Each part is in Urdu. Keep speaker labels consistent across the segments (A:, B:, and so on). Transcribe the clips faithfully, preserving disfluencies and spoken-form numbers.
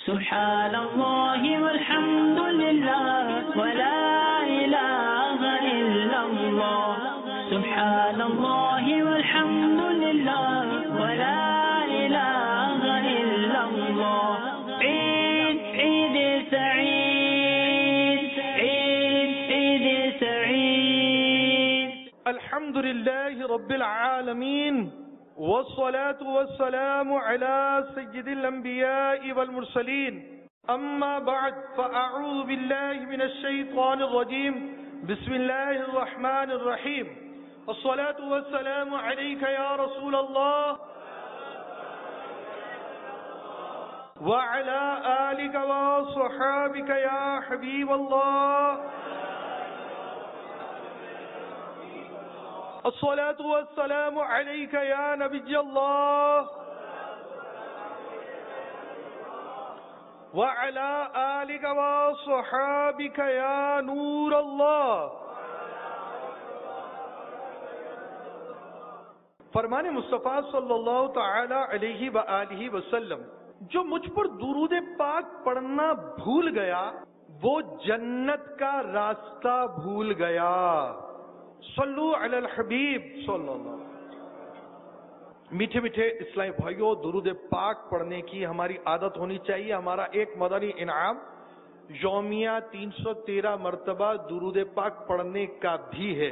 A: سبحان اللہ والحمد للہ ولا الہ الا اللہ سبحان اللہ والحمد للہ ولا الہ الا اللہ عید عید سعید عید عید سعید
B: الحمد للہ رب العالمین والصلاة والسلام على سيد الأنبياء والمرسلين أما بعد فأعوذ بالله من الشيطان الرجيم بسم الله الرحمن الرحيم الصلاة والسلام عليك يا رسول الله وعلى آلك وصحابك يا حبيب الله الصلاة والسلام عليك يا نبي الله وعلى آلك وصحابك يا نور الله. فرمان مصطفیٰ صلی اللہ تعالی علیہ وآلہ وسلم، جو مجھ پر درود پاک پڑھنا بھول گیا وہ جنت کا راستہ بھول گیا. صلو علی الحبیب صلی اللہ. میٹھے میٹھے اسلامی بھائیوں، درود پاک پڑھنے کی ہماری عادت ہونی چاہیے. ہمارا ایک مدنی انعام یومیہ تین سو تیرہ مرتبہ درود پاک پڑھنے کا بھی ہے.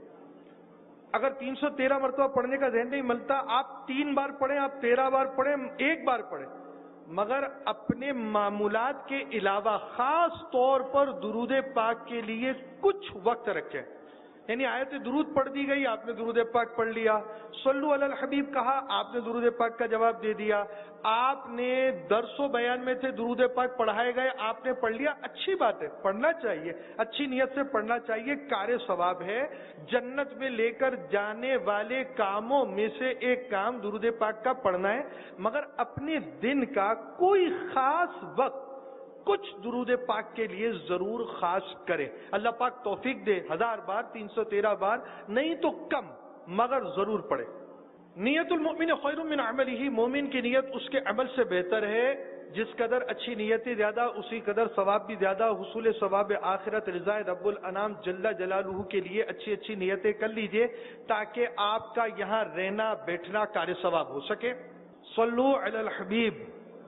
B: اگر تین سو تیرہ مرتبہ پڑھنے کا ذہن نہیں ملتا، آپ تین بار پڑھیں، آپ تیرہ بار پڑھیں، ایک بار پڑھیں، مگر اپنے معمولات کے علاوہ خاص طور پر درود پاک کے لیے کچھ وقت رکھیں. یعنی آیت درود پڑھ دی گئی، آپ نے درود پاک پڑھ لیا. صلو علی الحبیب کہا، آپ نے درود پاک کا جواب دے دیا. آپ نے درس و بیان میں تھے، درود پاک پڑھائے گئے، آپ نے پڑھ لیا. اچھی بات ہے، پڑھنا چاہیے، اچھی نیت سے پڑھنا چاہیے. کار ثواب ہے. جنت میں لے کر جانے والے کاموں میں سے ایک کام درود پاک کا پڑھنا ہے. مگر اپنے دن کا کوئی خاص وقت کچھ درود پاک کے لیے ضرور خاص کرے. اللہ پاک توفیق دے. ہزار بار، تین سو تیرہ بار نہیں تو کم، مگر ضرور پڑھے. نیت المؤمن خیر من عملہ، مومن کی نیت اس کے عمل سے بہتر ہے. جس قدر اچھی نیتیں زیادہ، اسی قدر ثواب بھی زیادہ. حصول ثواب آخرت، رضا رب الانام جل جلالہ کے لیے اچھی اچھی نیتیں کر لیجئے تاکہ آپ کا یہاں رہنا بیٹھنا کار ثواب ہو سکے. صلو علی الحبیب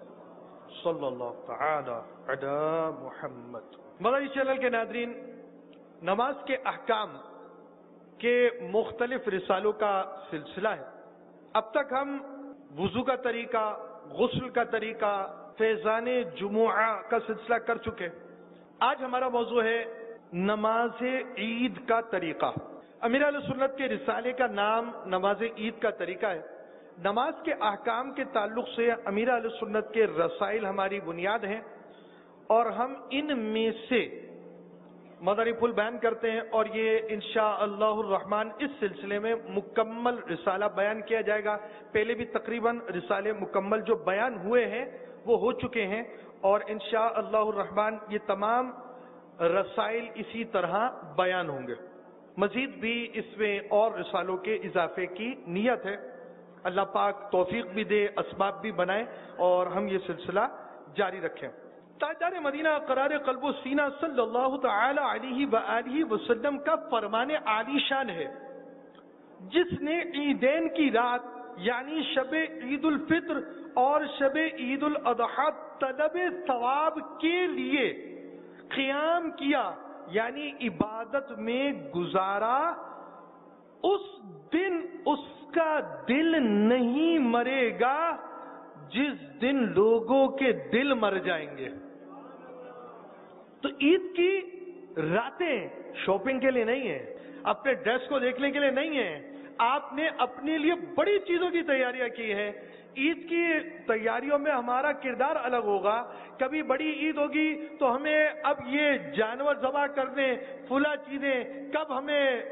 B: صلی اللہ تعالی علی محمد. مدنی چینل کے ناظرین، نماز کے احکام کے مختلف رسالوں کا سلسلہ ہے. اب تک ہم وضو کا طریقہ، غسل کا طریقہ، فیضان جمعہ کا سلسلہ کر چکے. آج ہمارا موضوع ہے نماز عید کا طریقہ. امیر اہل سنت کے رسالے کا نام نماز عید کا طریقہ ہے. نماز کے احکام کے تعلق سے امیر اہل سنت کے رسائل ہماری بنیاد ہیں اور ہم ان میں سے مدنی پھول بیان کرتے ہیں، اور یہ انشاءاللہ الرحمن اس سلسلے میں مکمل رسالہ بیان کیا جائے گا. پہلے بھی تقریباً رسالے مکمل جو بیان ہوئے ہیں وہ ہو چکے ہیں، اور انشاءاللہ الرحمن یہ تمام رسائل اسی طرح بیان ہوں گے. مزید بھی اس میں اور رسالوں کے اضافے کی نیت ہے. اللہ پاک توفیق بھی دے، اسباب بھی بنائے اور ہم یہ سلسلہ جاری رکھیں. تاجدار مدینہ قرار قلب و سینہ صلی اللہ تعالی علیہ وآلہ وسلم کا فرمان عالی شان ہے، جس نے عیدین کی رات یعنی شب عید الفطر اور شب عید الاضحیٰ طلب ثواب کے لیے قیام کیا، یعنی عبادت میں گزارا. اس دن اس کا دل نہیں مرے گا جس دن لوگوں کے دل مر جائیں گے. تو عید کی راتیں شاپنگ کے لیے نہیں ہیں، اپنے ڈریس کو دیکھنے کے لیے نہیں ہیں. آپ نے اپنے لیے بڑی چیزوں کی تیاریاں کی ہیں. عید کی تیاریوں میں ہمارا کردار الگ ہوگا. کبھی بڑی عید ہوگی تو ہمیں اب یہ جانور ذبح کرنے، فلاں چیزیں، کب ہمیں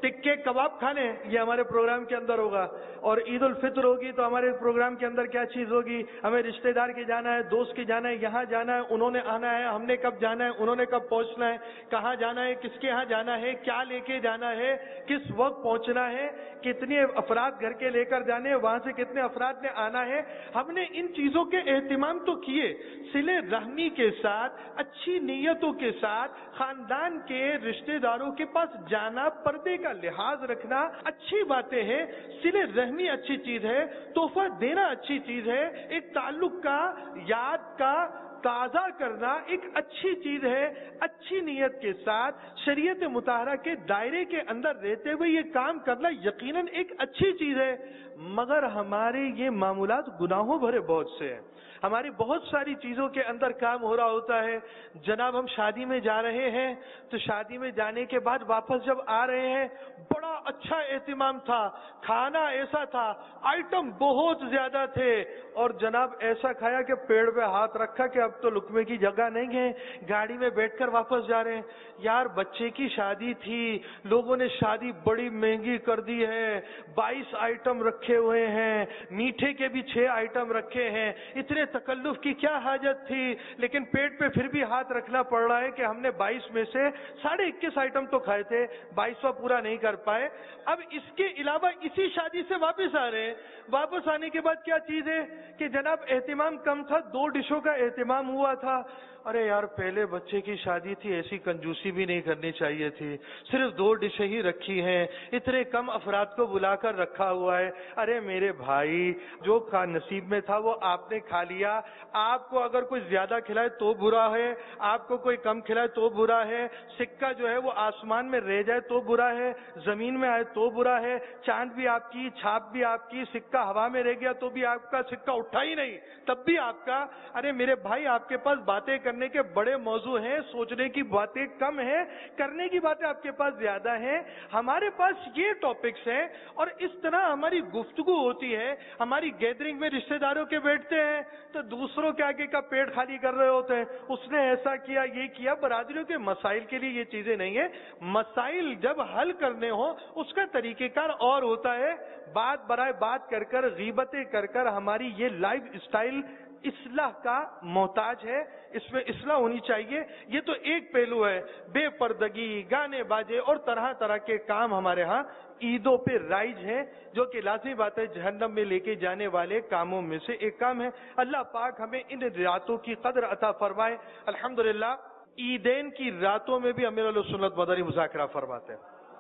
B: टिक्के कबाब खाने, ये हमारे प्रोग्राम के अंदर होगा। और ईद उल फित्र होगी तो हमारे प्रोग्राम के अंदर क्या चीज होगी, हमें रिश्तेदार के जाना है, दोस्त के जाना है, यहाँ जाना है, उन्होंने आना है, हमने कब जाना है, उन्होंने कब पहुंचना है, कहाँ जाना है, किसके यहाँ जाना है, क्या लेके जाना है, किस वक्त पहुंचना है, कितने अफराद घर के लेकर जाने हैं, वहां से कितने अफराद ने आना है। हमने इन चीजों के एहतिमाम तो किए, सिले रहमी के साथ, अच्छी नीयतों के साथ खानदान के रिश्तेदारों के पास जाना, पर्दे का लिहाज रखना अच्छी बातें हैं, सिले रहमी अच्छी चीज है, तोहफा देना अच्छी चीज है, एक ताल्लुक का, याद का ताजा करना एक अच्छी चीज है। अच्छी नीयत के साथ शरीयत मुताहरा के दायरे के अंदर रहते हुए ये काम करना यकीनन एक अच्छी चीज है। मगर हमारे ये मामूलात गुनाहों भरे बहुत से हैं। हमारी बहुत सारी चीजों के अंदर काम हो रहा होता है। जनाब हम शादी में जा रहे हैं तो शादी में जाने के बाद वापस जब आ रहे हैं, बड़ा अच्छा एहतिमाम था, खाना ऐसा था, आइटम बहुत ज्यादा थे, और जनाब ऐसा खाया कि पेड़ पे हाथ रखा कि अब तो लुकमे की जगह नहीं है, गाड़ी में बैठकर वापस जा रहे हैं। यार बच्चे की शादी थी, लोगों ने शादी बड़ी महंगी कर दी है, बाईस आइटम रखे हुए हैं, मीठे के भी छह आइटम रखे हैं, इतने तकल्लुफ की क्या हाजत थी, लेकिन पेट पे फिर भी हाथ रखना पड़ रहा है कि हमने बाईस में से साढ़े इक्कीस आइटम तो खाए थे, बाईसवां पूरा नहीं कर पाए। अब इसके अलावा इसी शादी से वापस आ रहे हैं, वापस आने के बाद क्या चीज है कि जनाब एहतिमाम कम था, दो डिशों का एहतिमाम हुआ था। अरे यार पहले बच्चे की शादी थी, ऐसी कंजूसी भी नहीं करनी चाहिए थी, सिर्फ दो डिशें ही रखी हैं, इतने कम अफराद को बुलाकर रखा हुआ है। अरे मेरे भाई, जो का नसीब में था वो आपने खा लिया, आपको अगर कोई ज्यादा खिलाए तो बुरा है, आपको कोई कम खिलाए तो बुरा है, सिक्का जो है वो आसमान में रह जाए तो बुरा है, जमीन में आए तो बुरा है, चांद भी आपकी, छाप भी आपकी, सिक्का हवा में रह गया तो भी आपका, सिक्का उठा ही नहीं तब भी आपका। अरे मेरे भाई, आपके पास बातें करने के बड़े मौजू हैं, सोचने की बातें कम हैं, करने की बातें आपके पास ज्यादा हैं। हमारे पास ये टॉपिक्स हैं और इस तरह हमारी गुफ्तगू होती है। हमारी गैदरिंग में रिश्तेदारों के बैठते हैं तो दूसरों के आगे का पेट खाली कर रहे होते हैं, उसने ऐसा किया, ये किया। बरादरियों के मसाइल के लिए ये चीजें नहीं है। मसाइल जब हल करने हो उसका तरीकेकार और होता है। बात बराए बात कर कर, गीबतें कर कर हमारी ये लाइफ स्टाइल इस्लाह का मोहताज है, इसमें इस्लाह होनी चाहिए। ये तो एक पहलू है। बेपर्दगी, गाने बाजे और तरह तरह के काम हमारे यहाँ ईदों पे राइज है, जो कि लाजमी बात है जहन्नम में लेके जाने वाले कामों में से एक काम है। अल्लाह पाक हमें इन रातों की कदर अता फरमाए। अल्हम्दुलिल्लाह, ईदैन की रातों में भी अमीर अहले सुन्नत मदनी मुज़ाकरा फरमाते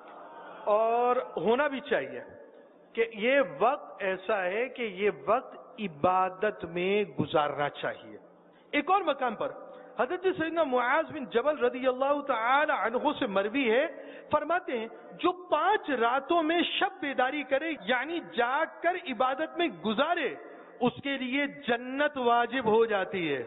B: हैं और होना भी चाहिए कि ये वक्त ऐसा है कि ये वक्त इबादत में गुजारना चाहिए। एक और मकाम पर हजरत सैयदना मुआज बिन जबल रदी अल्लाह तआला अन्हु से मरवी है, फरमाते हैं जो पांच रातों में शब बेदारी करे यानी जाग कर इबादत में गुजारे, उसके लिए जन्नत वाजिब हो जाती है।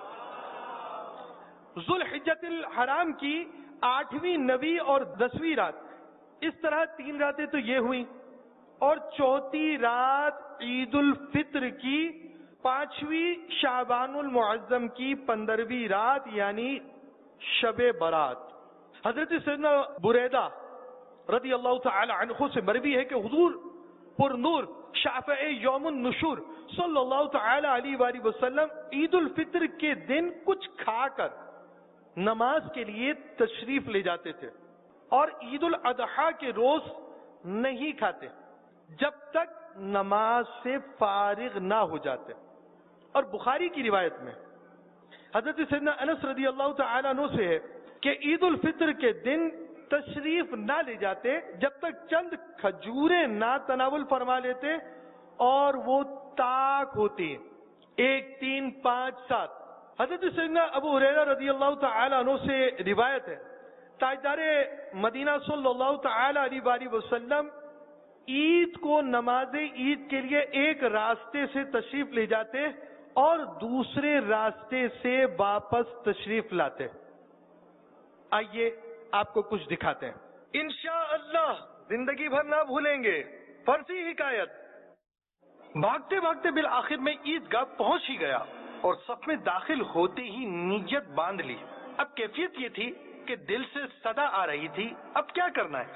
B: जुल्हिज्जतिल हराम की आठवीं, नवी और दसवीं रात, इस तरह तीन रातें तो ये हुई, और चौथी रात ईद उल फित्र की, पांचवी शाबानुल मुअज्जम की पंद्रहवीं रात यानी शबे बरात। हजरत सैयदना बुरैदा रदी अल्लाह तआला अन्हु से मरवी है कि हुजूर पुरनूर शाफ़िई यौमुन नुशूर सल्लल्लाहु तआला अलैहि वसल्लम ईद उल फित्र के दिन कुछ खाकर नमाज के लिए तशरीफ ले जाते थे और ईद उल अदहा के रोज नहीं खाते जब तक नमाज से फारिग ना हो जाते। और बुखारी की रिवायत में हजरत सैयदना अनस रदी अल्लाह तआला अन्हु से है कि ईद उल फित्र के दिन तशरीफ ना ले जाते जब तक चंद खजूरें ना तनावुल फरमा लेते और वो ताक होती, एक, तीन, पांच, सात। हजरत सैयदना अबू हुरैरा रदी अल्लाह तआला अन्हु से रिवायत है, ताजदारे मदीना सल्लल्लाहु तआला अलैहि वसल्लम ईद को नमाज ईद के लिए एक रास्ते से तशरीफ ले जाते और दूसरे रास्ते से वापस तशरीफ लाते। आइए आपको कुछ दिखाते हैं, इंशाअल्लाह जिंदगी भर ना भूलेंगे। फर्जी हिकायत, भागते भागते बिल आखिर में ईदगाह पहुंच ही गया और सफ में दाखिल होते ही नीयत बांध ली। अब कैफियत ये थी कि दिल से सदा आ रही थी, अब क्या करना है।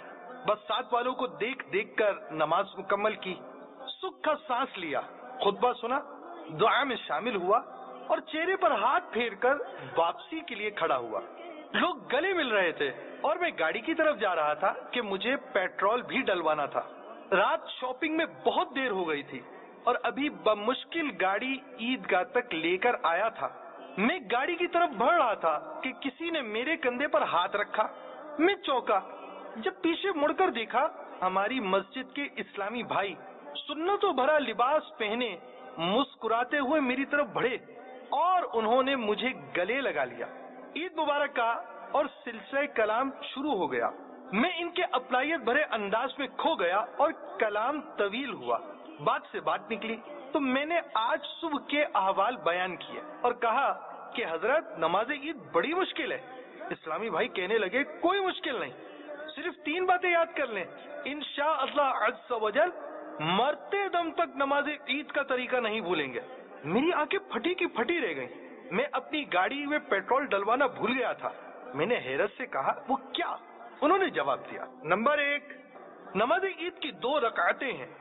B: بس ساتھ والوں کو دیکھ دیکھ کر نماز مکمل کی، سکھ کا سانس لیا، خطبہ سنا، دعا میں شامل ہوا اور چہرے پر ہاتھ پھیر کر واپسی کے لیے کھڑا ہوا۔ لوگ گلے مل رہے تھے اور میں گاڑی کی طرف جا رہا تھا کہ مجھے پیٹرول بھی ڈلوانا تھا۔ رات شاپنگ میں بہت دیر ہو گئی تھی اور ابھی بمشکل گاڑی عیدگاہ تک لے کر آیا تھا۔ میں گاڑی کی طرف بڑھ رہا تھا کہ کسی نے میرے کندھے پر ہاتھ رکھا۔ میں چونکا، جب پیچھے مڑ کر دیکھا ہماری مسجد کے اسلامی بھائی سنتوں بھرا لباس پہنے مسکراتے ہوئے میری طرف بڑھے اور انہوں نے مجھے گلے لگا لیا۔ عید مبارک کا اور سلسلہ کلام شروع ہو گیا۔ میں ان کے اپنائیت بھرے انداز میں کھو گیا اور کلام طویل ہوا۔ بات سے بات نکلی تو میں نے آج صبح کے احوال بیان کیے اور کہا کہ حضرت نماز عید بڑی مشکل ہے۔ اسلامی بھائی کہنے لگے کوئی مشکل نہیں، صرف تین باتیں یاد کر لیں، انشاء اللہ عز و جل مرتے دم تک نماز عید کا طریقہ نہیں بھولیں گے۔ میری آنکھیں پھٹی کی پھٹی رہ گئیں۔ میں اپنی گاڑی میں پیٹرول ڈلوانا بھول گیا تھا۔ میں نے حیرت سے کہا وہ کیا؟ انہوں نے جواب دیا، نمبر ایک، نماز عید کی دو رکعتیں ہیں،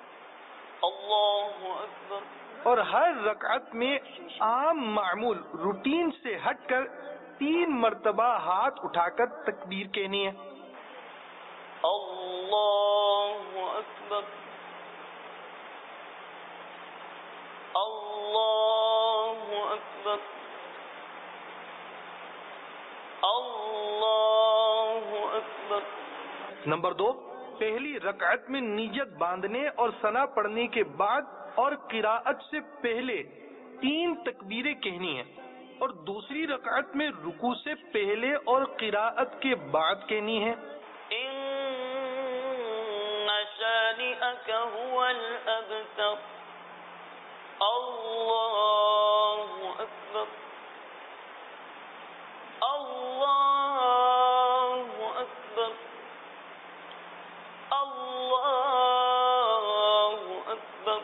B: اللہ اکبر، اور ہر رکعت میں عام معمول روٹین سے ہٹ کر تین مرتبہ ہاتھ اٹھا کر تکبیر کہنی ہے، اللہ اکبر، اللہ اکبر، اللہ اکبر۔ نمبر دو، پہلی رکعت میں نیت باندھنے اور ثنا پڑھنے کے بعد اور قراءت سے پہلے تین تکبیریں کہنی ہیں، اور دوسری رکعت میں رکوع سے پہلے اور قراءت کے بعد کہنی ہے، ان شانئک ھو الابتر، اللہ اکبر، اللہ اکبر، اللہ اکبر،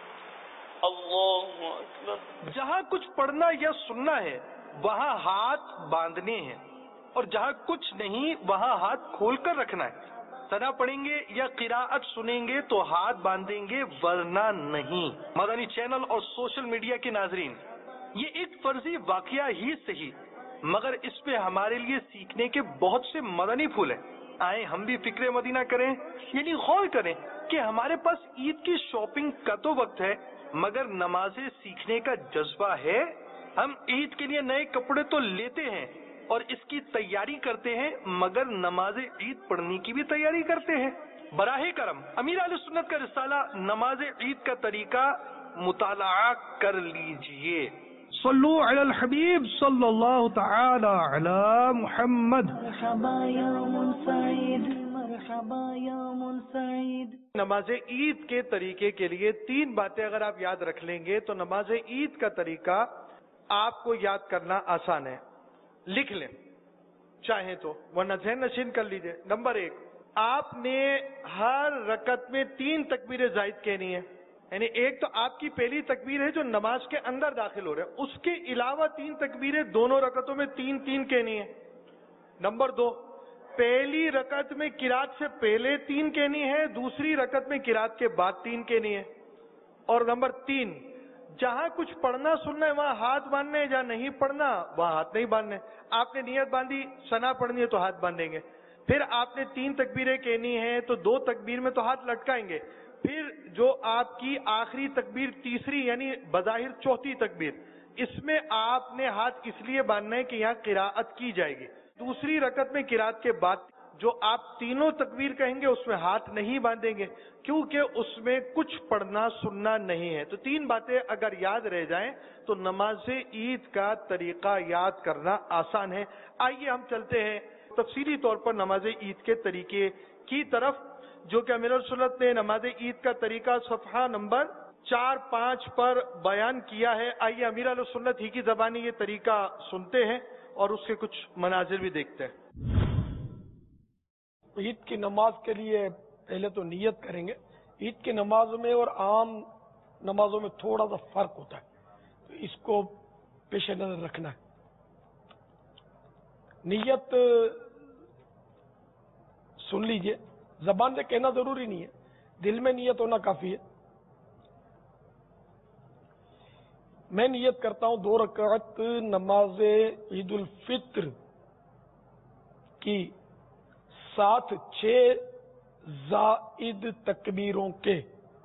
B: اللہ اکبر۔ جہاں کچھ پڑھنا یا سننا ہے وہاں ہاتھ باندھنے ہیں، اور جہاں کچھ نہیں وہاں ہاتھ کھول کر رکھنا ہے۔ ثنا پڑھیں گے یا قراءت سنیں گے تو ہاتھ باندھیں گے، ورنہ نہیں۔ مدنی چینل اور سوشل میڈیا کے ناظرین، یہ ایک فرضی واقعہ ہی صحیح، مگر اس پہ ہمارے لیے سیکھنے کے بہت سے مدنی پھول ہیں۔ آئیں ہم بھی فکر مدینہ کریں، یعنی غور کریں کہ ہمارے پاس عید کی شاپنگ کا تو وقت ہے، مگر نمازیں سیکھنے کا جذبہ ہے؟ ہم عید کے لیے نئے کپڑے تو لیتے ہیں اور اس کی تیاری کرتے ہیں، مگر نماز عید پڑھنے کی بھی تیاری کرتے ہیں؟ براہ کرم امیر اہل سنت کا رسالہ نماز عید کا طریقہ مطالعہ کر لیجئے۔ صلو علی الحبیب صلی اللہ تعالی علی محمد۔
A: مرحبا یوم سعید، مرحبا یوم سعید۔
B: نماز عید کے طریقے کے لیے تین باتیں اگر آپ یاد رکھ لیں گے تو نماز عید کا طریقہ آپ کو یاد کرنا آسان ہے۔ لکھ لیں چاہیں تو، ورنہ ذہن نشین کر لیجئے۔ نمبر ایک، آپ نے ہر رکعت میں تین تکبیر زائد کہنی ہے، یعنی ایک تو آپ کی پہلی تکبیر ہے جو نماز کے اندر داخل ہو رہے ہیں، اس کے علاوہ تین تکبیریں دونوں رکعتوں میں تین تین کہنی ہے۔ نمبر دو، پہلی رکعت میں قرات سے پہلے تین کہنی ہے، دوسری رکعت میں قرات کے بعد تین کہنی ہے۔ اور نمبر تین، جہاں کچھ پڑھنا سننا ہے وہاں ہاتھ باندھنے، جہاں نہیں پڑھنا وہاں ہاتھ نہیں باندھنے۔ آپ نے نیت باندھی ثنا پڑھنی ہے تو ہاتھ باندھیں گے، پھر آپ نے تین تکبیریں کہنی ہیں تو دو تکبیر میں تو ہاتھ لٹکائیں گے، پھر جو آپ کی آخری تکبیر تیسری یعنی بظاہر چوتھی تکبیر، اس میں آپ نے ہاتھ اس لیے باندھنا ہے کہ یہاں قراءت کی جائے گی۔ دوسری رکعت میں قراءت کے بعد جو آپ تینوں تکبیر کہیں گے اس میں ہاتھ نہیں باندھیں گے، کیونکہ اس میں کچھ پڑھنا سننا نہیں ہے۔ تو تین باتیں اگر یاد رہ جائیں تو نماز عید کا طریقہ یاد کرنا آسان ہے۔ آئیے ہم چلتے ہیں تفصیلی طور پر نماز عید کے طریقے کی طرف، جو کہ امیر السنت نے نماز عید کا طریقہ صفحہ نمبر چار پانچ پر بیان کیا ہے۔ آئیے امیر السنت ہی کی زبانی یہ طریقہ سنتے ہیں اور اس کے کچھ مناظر بھی دیکھتے ہیں۔
C: عید کی نماز کے لیے پہلے تو نیت کریں گے۔ عید کی نماز میں اور عام نمازوں میں تھوڑا سا فرق ہوتا ہے، تو اس کو پیش نظر رکھنا ہے۔ نیت سن لیجئے، زبان سے کہنا ضروری نہیں ہے، دل میں نیت ہونا کافی ہے. میں نیت کرتا ہوں دو رکعت نماز عید الفطر کی ساتھ چھ زائد تکبیروں کے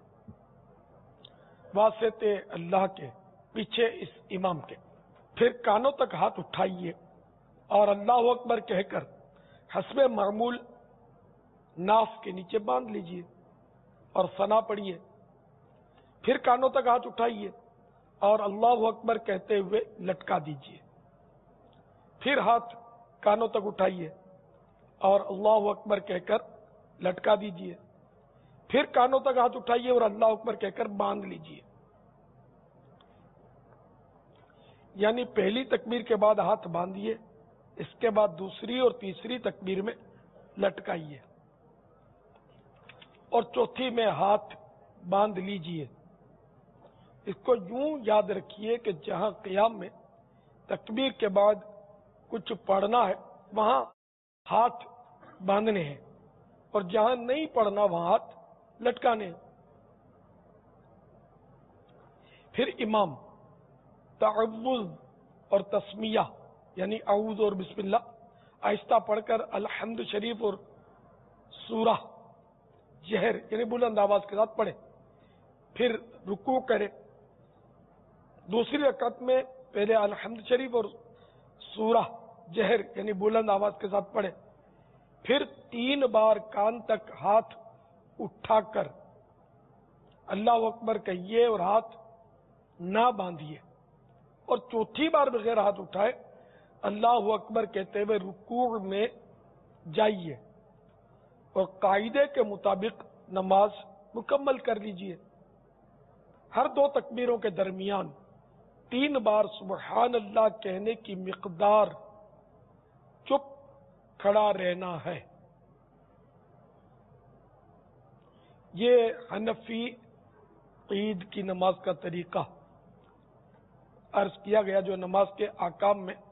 C: واسطے اللہ کے پیچھے اس امام کے. پھر کانوں تک ہاتھ اٹھائیے اور اللہ اکبر کہہ کر حسب معمول ناف کے نیچے باندھ لیجئے اور ثنا پڑھیے. پھر کانوں تک ہاتھ اٹھائیے اور اللہ اکبر کہتے ہوئے لٹکا دیجئے. پھر ہاتھ کانوں تک اٹھائیے اور اللہ اکبر کہہ کر لٹکا دیجئے. پھر کانوں تک ہاتھ اٹھائیے اور اللہ اکبر کہہ کر باندھ لیجئے. یعنی پہلی تکبیر کے بعد ہاتھ باندھیے، اس کے بعد دوسری اور تیسری تکبیر میں لٹکائیے اور چوتھی میں ہاتھ باندھ لیجئے. اس کو یوں یاد رکھیے کہ جہاں قیام میں تکبیر کے بعد کچھ پڑھنا ہے وہاں ہاتھ باندھنے ہیں اور جہاں نہیں پڑھنا وہاں ہاتھ لٹکانے ہیں. پھر امام تعوذ اور تسمیہ یعنی اعوذ اور بسم اللہ آہستہ پڑھ کر الحمد شریف اور سورہ جہر یعنی بلند آواز کے ساتھ پڑھے. پھر رکوع کرے. دوسری رکعت میں پہلے الحمد شریف اور سورہ جہر یعنی بلند آواز کے ساتھ پڑھے. پھر تین بار کان تک ہاتھ اٹھا کر اللہ اکبر کہیے اور ہاتھ نہ باندھیے اور چوتھی بار بغیر ہاتھ اٹھائے اللہ اکبر کہتے ہوئے رکوع میں جائیے اور قاعدے کے مطابق نماز مکمل کر لیجیے. ہر دو تکبیروں کے درمیان تین بار سبحان اللہ کہنے کی مقدار چپ کھڑا رہنا ہے. یہ حنفی عید کی نماز کا طریقہ عرض کیا گیا جو نماز کے احکام میں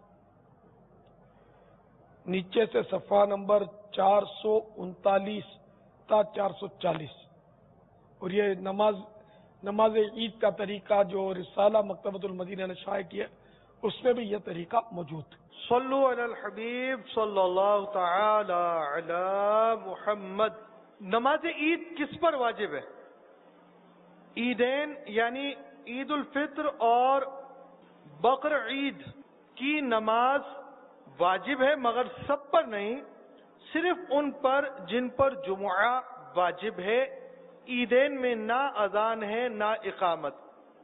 C: نیچے سے صفحہ نمبر چار سو انتالیس تا چار سو چالیس. اور یہ نماز نماز عید کا طریقہ جو رسالہ مکتبۃ المدینہ نے شائع کیا اس میں بھی یہ طریقہ موجود.
B: صلو علی الحبیب صلی اللہ تعالی علی محمد. نماز عید کس پر واجب ہے؟ عیدین یعنی عید الفطر اور بقر عید کی نماز واجب ہے مگر سب پر نہیں، صرف ان پر جن پر جمعہ واجب ہے. عیدین میں نہ اذان ہے نہ اقامت.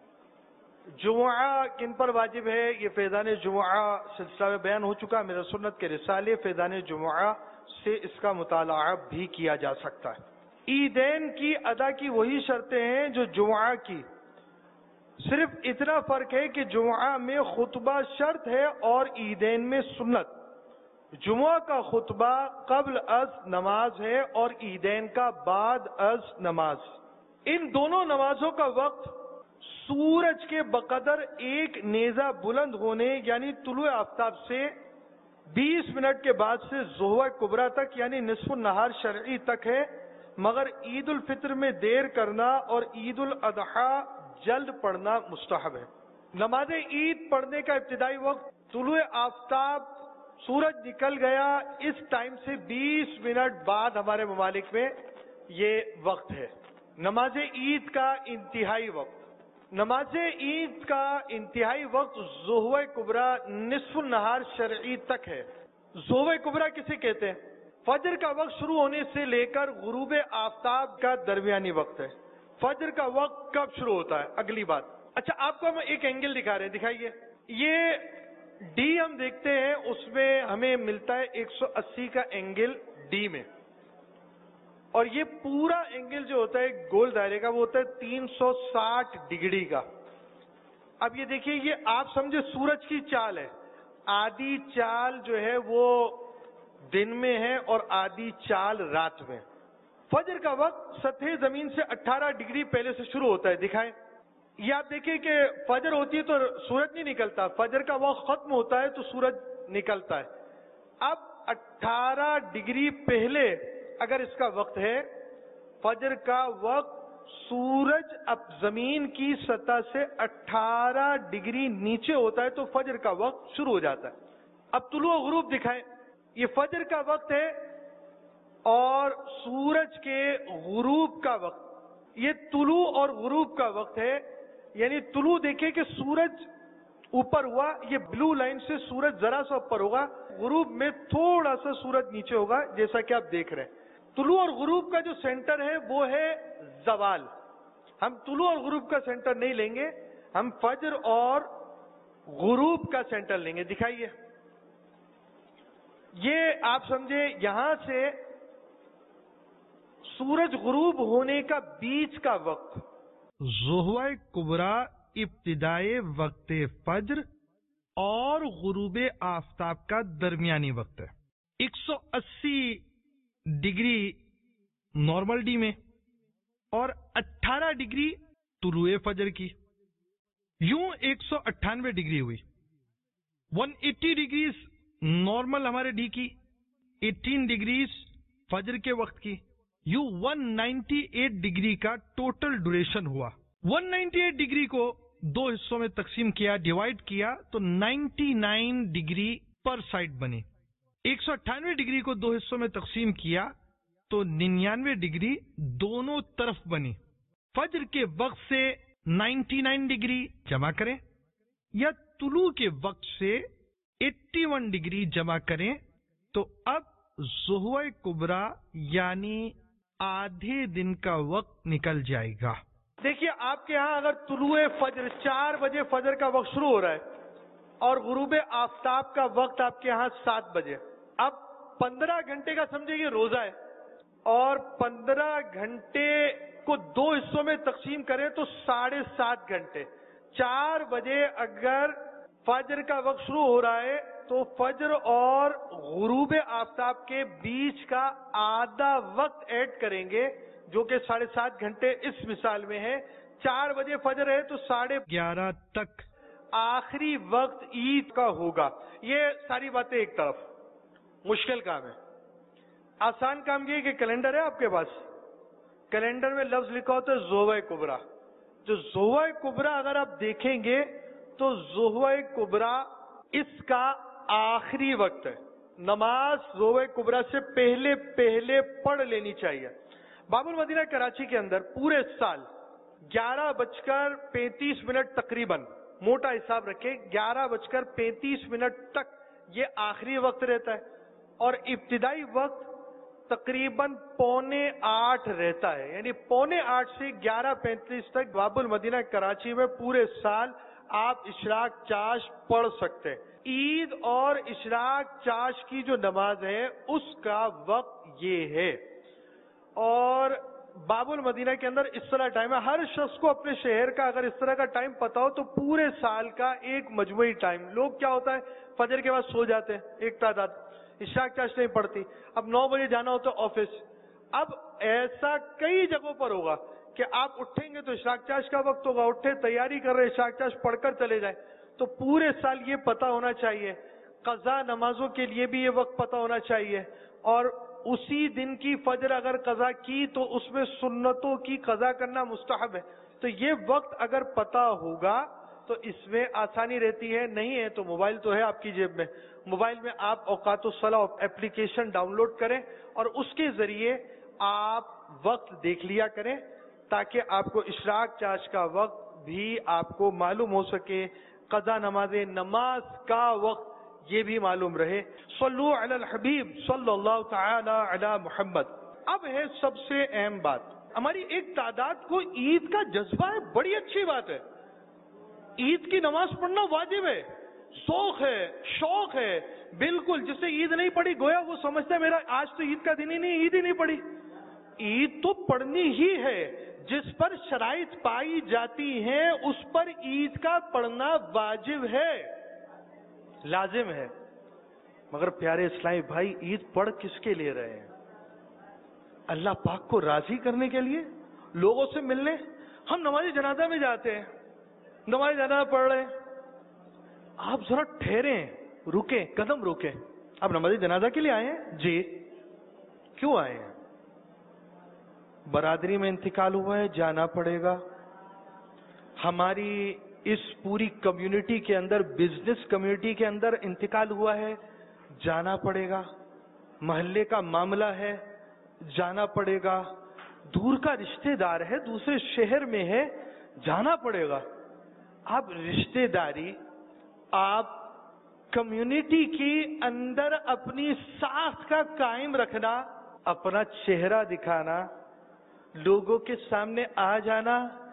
B: جمعہ کن پر واجب ہے یہ فیضان جمعہ سلسلہ میں بیان ہو چکا. میرا سنت کے رسالے فیضان جمعہ سے اس کا مطالعہ بھی کیا جا سکتا ہے. عیدین کی ادا کی وہی شرطیں ہیں جو جمعہ کی، صرف اتنا فرق ہے کہ جمعہ میں خطبہ شرط ہے اور عیدین میں سنت. جمعہ کا خطبہ قبل از نماز ہے اور عیدین کا بعد از نماز. ان دونوں نمازوں کا وقت سورج کے بقدر ایک نیزہ بلند ہونے یعنی طلوع آفتاب سے بیس منٹ کے بعد سے ظہر کبریٰ تک یعنی نصف النہار شرعی تک ہے، مگر عید الفطر میں دیر کرنا اور عید الاضحیٰ جلد پڑھنا مستحب ہے. نماز عید پڑھنے کا ابتدائی وقت طلوع آفتاب سورج نکل گیا اس ٹائم سے بیس منٹ بعد ہمارے ممالک میں یہ وقت ہے. نماز عید کا انتہائی وقت نماز عید کا انتہائی وقت ظہر کبریٰ نصف النہار شرعی تک ہے. ظہر کبریٰ کسے کہتے ہیں؟ فجر کا وقت شروع ہونے سے لے کر غروب آفتاب کا درمیانی وقت ہے. فجر کا وقت کب شروع ہوتا ہے؟ اگلی بات. اچھا آپ کو ہم ایک اینگل دکھا رہے ہیں، دکھائیے. یہ ڈی ہم دیکھتے ہیں اس میں ہمیں ملتا ہے ایک سو اسی کا اینگل ڈی میں، اور یہ پورا اینگل جو ہوتا ہے گول دائرے کا وہ ہوتا ہے تین سو ساٹھ ڈگری کا. اب یہ دیکھیے یہ آپ سمجھے سورج کی چال ہے. آدھی چال جو ہے وہ دن میں ہے اور آدھی چال رات میں. فجر کا وقت سطح زمین سے اٹھارہ ڈگری پہلے سے شروع ہوتا ہے. دکھائیں یہ آپ دیکھیں کہ فجر ہوتی ہے تو سورج نہیں نکلتا، فجر کا وقت ختم ہوتا ہے تو سورج نکلتا ہے. اب اٹھارہ ڈگری پہلے اگر اس کا وقت ہے، فجر کا وقت سورج اب زمین کی سطح سے اٹھارہ ڈگری نیچے ہوتا ہے تو فجر کا وقت شروع ہو جاتا ہے. اب طلوع و غروب دکھائیں. یہ فجر کا وقت ہے اور سورج کے غروب کا وقت. یہ طلوع اور غروب کا وقت ہے. یعنی طلوع دیکھیں کہ سورج اوپر ہوا، یہ بلو لائن سے سورج ذرا سا اوپر ہوگا، غروب میں تھوڑا سا سورج نیچے ہوگا، جیسا کہ آپ دیکھ رہے ہیں. طلوع اور غروب کا جو سینٹر ہے وہ ہے زوال. ہم طلوع اور غروب کا سینٹر نہیں لیں گے، ہم فجر اور غروب کا سینٹر لیں گے. دکھائیے. یہ آپ سمجھے یہاں سے سورج غروب ہونے کا بیچ کا وقت ظہر کبریٰ ابتدائے وقت فجر اور غروب آفتاب کا درمیانی وقت ہے. ایک سو اسی ڈگری نارمل ڈی میں اور اٹھارہ ڈگری طلوع فجر کی. یوں ایک سو اٹھانوے ڈگری ہوئی. ون ایٹی ڈگریز نارمل ہمارے ڈی کی، ایٹین ڈگریز فجر کے وقت کی. یوں ون نائنٹی ایٹ ڈگری کا ٹوٹل ڈوریشن ہوا. ون نائنٹی ایٹ ڈگری کو دو حصوں میں تقسیم کیا، ڈیوائڈ کیا تو نائنٹی نائن ڈگری پر سائڈ بنی. ایک سو اٹھانوے ڈگری کو دو حصوں میں تقسیم کیا تو ننانوے ڈگری دونوں طرف بنی. فجر کے وقت سے نائنٹی نائن ڈگری جمع کریں یا طلوع کے وقت سے ایٹی ون ڈگری جمع کریں تو اب ظہر کبریٰ یعنی آدھے دن کا وقت نکل جائے گا. دیکھیے آپ کے ہاں اگر طلوع فجر چار بجے فجر کا وقت شروع ہو رہا ہے اور غروب آفتاب کا وقت آپ کے ہاں سات بجے، اب پندرہ گھنٹے کا سمجھے یہ روزہ ہے اور پندرہ گھنٹے کو دو حصوں میں تقسیم کریں تو ساڑھے سات گھنٹے. چار بجے اگر فجر کا وقت شروع ہو رہا ہے تو فجر اور غروب آفتاب کے بیچ کا آدھا وقت ایڈ کریں گے جو کہ ساڑھے سات گھنٹے اس مثال میں ہے. چار بجے فجر ہے تو ساڑھے گیارہ تک آخری وقت عید کا ہوگا. یہ ساری باتیں ایک طرف، مشکل کام ہے. آسان کام یہ کہ کیلنڈر ہے آپ کے پاس، کیلنڈر میں لفظ لکھا ہوتا ہے ظہر کبریٰ. جو ظہر کبریٰ اگر آپ دیکھیں گے تو ظہر کبریٰ اس کا آخری وقت ہے. نماز ظہر کبریٰ سے پہلے پہلے پڑھ لینی چاہیے. باب المدینہ کراچی کے اندر پورے سال گیارہ بج کر پینتیس منٹ تقریباً، موٹا حساب رکھیں، گیارہ بج کر پینتیس منٹ تک یہ آخری وقت رہتا ہے اور ابتدائی وقت تقریباً پونے آٹھ رہتا ہے. یعنی پونے آٹھ سے گیارہ پینتیس تک باب المدینہ کراچی میں پورے سال آپ اشراق چاش پڑھ سکتے ہیں. عید اور اشراق چاش کی جو نماز ہے اس کا وقت یہ ہے. اور باب المدینہ کے اندر اس طرح ٹائم ہے، ہر شخص کو اپنے شہر کا اگر اس طرح کا ٹائم پتا ہو تو پورے سال کا ایک مجموعی ٹائم. لوگ کیا ہوتا ہے فجر کے بعد سو جاتے ہیں ایک تعداد، اشراق چاش نہیں پڑتی، اب نو بجے جانا ہوتا ہے آفس. اب ایسا کئی جگہوں پر ہوگا کہ آپ اٹھیں گے تو اشراق چاش کا وقت ہوگا، اٹھے تیاری کر رہے اشراق چاش پڑھ کر چلے جائیں. تو پورے سال یہ پتا ہونا چاہیے. قضا نمازوں کے لیے بھی یہ وقت پتا ہونا چاہیے. اور اسی دن کی فجر اگر قضا کی تو اس میں سنتوں کی قضا کرنا مستحب ہے. تو یہ وقت اگر پتا ہوگا تو اس میں آسانی رہتی ہے. نہیں ہے تو موبائل تو ہے آپ کی جیب میں، موبائل میں آپ اوقات الصلاۃ اپلیکیشن ڈاؤن لوڈ کریں اور اس کے ذریعے آپ وقت دیکھ لیا کریں تاکہ آپ کو اشراق چاش کا وقت بھی آپ کو معلوم ہو سکے، قضا نماز نماز کا وقت یہ بھی معلوم رہے. صلو علی الحبیب صلی اللہ تعالی علی محمد. اب ہے سب سے اہم بات، ہماری ایک تعداد کو عید کا جذبہ ہے، بڑی اچھی بات ہے. عید کی نماز پڑھنا واجب ہے، ذوق ہے، شوق ہے. بالکل جسے عید نہیں پڑھی گویا وہ سمجھتا ہے میرا آج تو عید کا دن ہی نہیں، عید ہی نہیں پڑھی. عید تو پڑھنی ہی ہے، جس پر شرائط پائی جاتی ہیں اس پر عید کا پڑھنا واجب ہے، لازم ہے. مگر پیارے اسلامی بھائی عید پڑھ کس کے لیے رہے ہیں؟ اللہ پاک کو راضی کرنے کے لیے، لوگوں سے ملنے. ہم نماز جنازہ میں جاتے ہیں، نماز جنازہ پڑھ رہے ہیں، آپ ذرا ٹھہریں، رکیں، قدم روکیں. آپ نماز جنازہ کے لیے آئے ہیں؟ جی. کیوں آئے ہیں؟ برادری میں انتقال ہوا ہے، جانا پڑے گا. ہماری اس پوری کمیونٹی کے اندر، بزنس کمیونٹی کے اندر انتقال ہوا ہے، جانا پڑے گا. محلے کا معاملہ ہے، جانا پڑے گا. دور کا رشتہ دار ہے، دوسرے شہر میں ہے، جانا پڑے گا. اب رشتہ داری، آپ کمیونٹی کے اندر اپنی ساکھ کا قائم رکھنا، اپنا چہرہ دکھانا، لوگوں کے سامنے آ جانا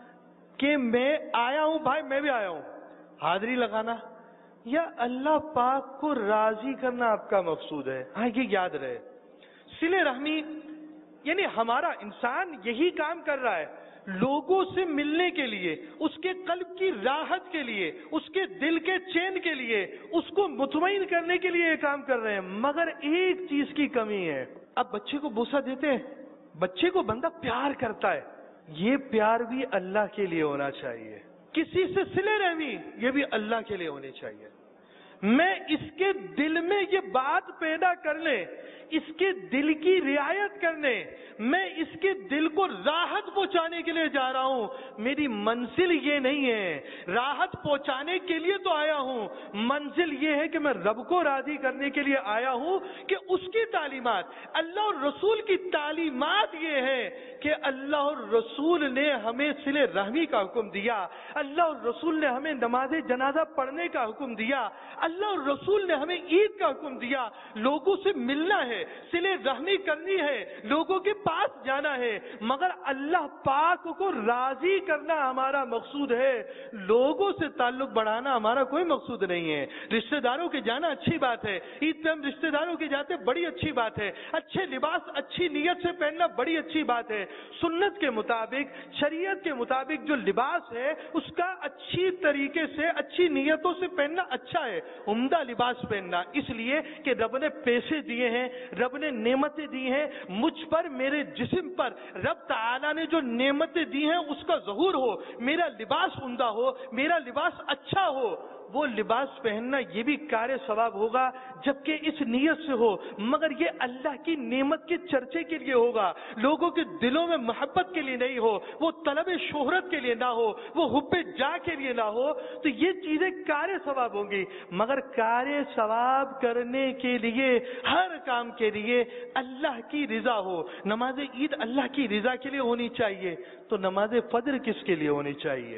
B: کہ میں آیا ہوں بھائی، میں بھی آیا ہوں، حاضری لگانا، یا اللہ پاک کو راضی کرنا آپ کا مقصود ہے. ہاں یہ یاد رہے. صلہ رحمی یعنی ہمارا انسان یہی کام کر رہا ہے، لوگوں سے ملنے کے لیے، اس کے قلب کی راحت کے لیے، اس کے دل کے چین کے لیے، اس کو مطمئن کرنے کے لیے یہ کام کر رہے ہیں. مگر ایک چیز کی کمی ہے. اب بچے کو بوسہ دیتے ہیں، بچے کو بندہ پیار کرتا ہے، یہ پیار بھی اللہ کے لیے ہونا چاہیے. کسی سے صلہ رحمی، یہ بھی اللہ کے لیے ہونی چاہیے. میں اس کے دل میں یہ بات پیدا کرنے، اس کے دل کی رعایت کرنے، میں اس کے دل کو راحت پہنچانے کے لیے جا رہا ہوں. میری منزل یہ نہیں ہے، راحت پہنچانے کے لیے تو آیا ہوں، منزل یہ ہے کہ میں رب کو راضی کرنے کے لیے آیا ہوں کہ اس کی تعلیمات، اللہ اور رسول کی تعلیمات یہ ہے کہ اللہ اور رسول نے ہمیں صلہ رحمی کا حکم دیا، اللہ اور رسول نے ہمیں نماز جنازہ پڑھنے کا حکم دیا، اللہ اور رسول نے ہمیں عید کا حکم دیا. لوگوں سے ملنا ہے، صلہ رحمی کرنی ہے، لوگوں کے پاس جانا ہے، مگر اللہ پاک کو راضی کرنا ہمارا مقصود ہے. لوگوں سے تعلق بڑھانا ہمارا کوئی مقصود نہیں ہے. رشتہ داروں کے جانا اچھی بات ہے، عید پہ ہم رشتہ داروں کے جاتے بڑی اچھی بات ہے، اچھے لباس اچھی نیت سے پہننا بڑی اچھی بات ہے. سنت کے مطابق، شریعت کے مطابق جو لباس ہے اس کا اچھی طریقے سے، اچھی نیتوں سے پہننا اچھا ہے، عمدہ لباس پہننا. اس لیے کہ رب نے پیسے دیے ہیں، رب نے نعمتیں دی ہیں مجھ پر، میرے جسم پر رب تعالیٰ نے جو نعمتیں دی ہیں اس کا ظہور ہو، میرا لباس عمدہ ہو، میرا لباس اچھا ہو. وہ لباس پہننا یہ بھی کار ثواب ہوگا جبکہ اس نیت سے ہو، مگر یہ اللہ کی نعمت کے چرچے کے لیے ہوگا، لوگوں کے دلوں میں محبت کے لیے نہیں ہو، وہ طلب شہرت کے لیے نہ ہو، وہ حب جا کے لیے نہ ہو. تو یہ چیزیں کار ثواب ہوں گی. مگر کار ثواب کرنے کے لیے، ہر کام کے لیے اللہ کی رضا ہو. نماز عید اللہ کی رضا کے لیے ہونی چاہیے، تو نماز فجر کس کے لیے ہونی چاہیے؟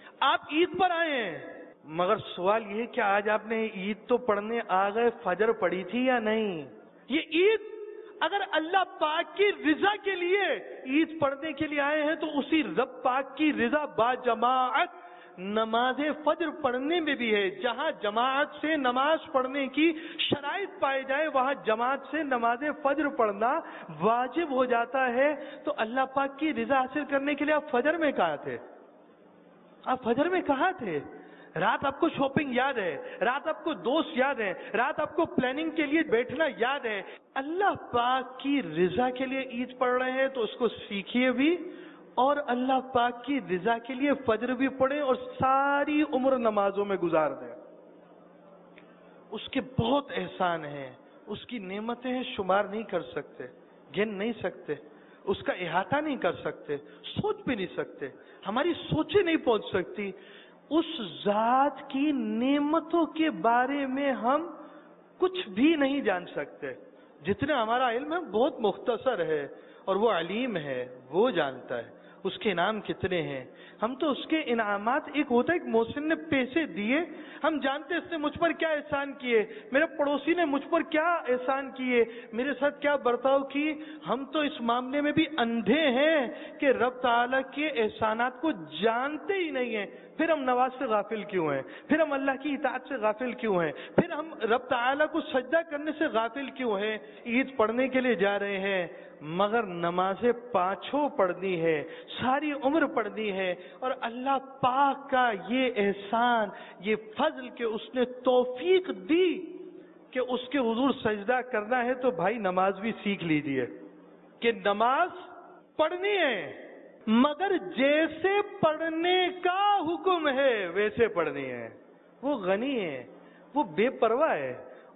B: آپ عید پر آئے ہیں، مگر سوال یہ کہ آج آپ نے عید تو پڑھنے آ گئے، فجر پڑھی تھی یا نہیں؟ یہ عید اگر اللہ پاک کی رضا کے لیے عید پڑھنے کے لیے آئے ہیں تو اسی رب پاک کی رضا با جماعت نماز فجر پڑھنے میں بھی ہے. جہاں جماعت سے نماز پڑھنے کی شرائط پائے جائے وہاں جماعت سے نماز فجر پڑھنا واجب ہو جاتا ہے. تو اللہ پاک کی رضا حاصل کرنے کے لیے آپ فجر میں کہاں تھے؟ آپ فجر میں کہاں تھے؟ رات آپ کو شاپنگ یاد ہے، رات آپ کو دوست یاد ہے، رات آپ کو پلاننگ کے لیے بیٹھنا یاد ہے. اللہ پاک کی رضا کے لیے عید پڑھ رہے ہیں تو اس کو سیکھیے بھی، اور اللہ پاک کی رضا کے لیے فجر بھی پڑھیں اور ساری عمر نمازوں میں گزار دیں. اس کے بہت احسان ہیں، اس کی نعمتیں ہیں، شمار نہیں کر سکتے، گن نہیں سکتے، اس کا احاطہ نہیں کر سکتے، سوچ بھی نہیں سکتے، ہماری سوچیں نہیں پہنچ سکتی. اس ذات کی نعمتوں کے بارے میں ہم کچھ بھی نہیں جان سکتے. جتنا ہمارا علم ہے بہت مختصر ہے، اور وہ علیم ہے، وہ جانتا ہے اس کے انعام کتنے ہیں. ہم تو اس کے انعامات، ایک ہوتا ہے ایک محسن نے پیسے دیے، ہم جانتے اس نے مجھ پر کیا احسان کیے، میرے پڑوسی نے مجھ پر کیا احسان کیے، میرے ساتھ کیا برتاؤ کی. ہم تو اس معاملے میں بھی اندھے ہیں کہ رب تعالیٰ کے احسانات کو جانتے ہی نہیں ہیں. پھر ہم نماز سے غافل کیوں ہیں؟ پھر ہم اللہ کی اطاعت سے غافل کیوں ہیں؟ پھر ہم رب تعالیٰ کو سجدہ کرنے سے غافل کیوں ہیں؟ عید پڑھنے کے لیے جا رہے ہیں مگر نمازیں پانچوں پڑھنی ہے، ساری عمر پڑھنی ہے. اور اللہ پاک کا یہ احسان، یہ فضل کہ اس نے توفیق دی کہ اس کے حضور سجدہ کرنا ہے تو بھائی نماز بھی سیکھ لیجیے کہ نماز پڑھنی ہے، مگر جیسے پڑھنے کا حکم ہے ویسے پڑھنی ہے. وہ غنی ہے، وہ بے پرواہ ہے،